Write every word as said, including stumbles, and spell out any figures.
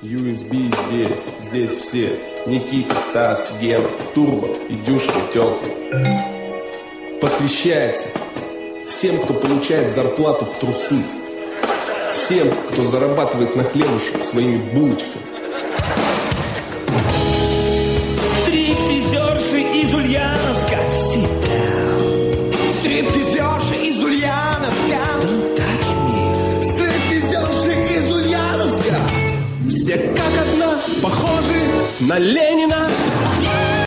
ю эс би здесь, здесь все. Никита, Стас, Гена, Турбо и дюшные тёлки. Посвящается всем, кто получает зарплату в трусы. Всем, кто зарабатывает на хлебушек своими булочками. Стриптизерши из Ульяновска. Sit down. Стриптизерши из Ульяновска. Don't touch me. Стриптизерши из Ульяновска. Все как одна похожи на Ленина.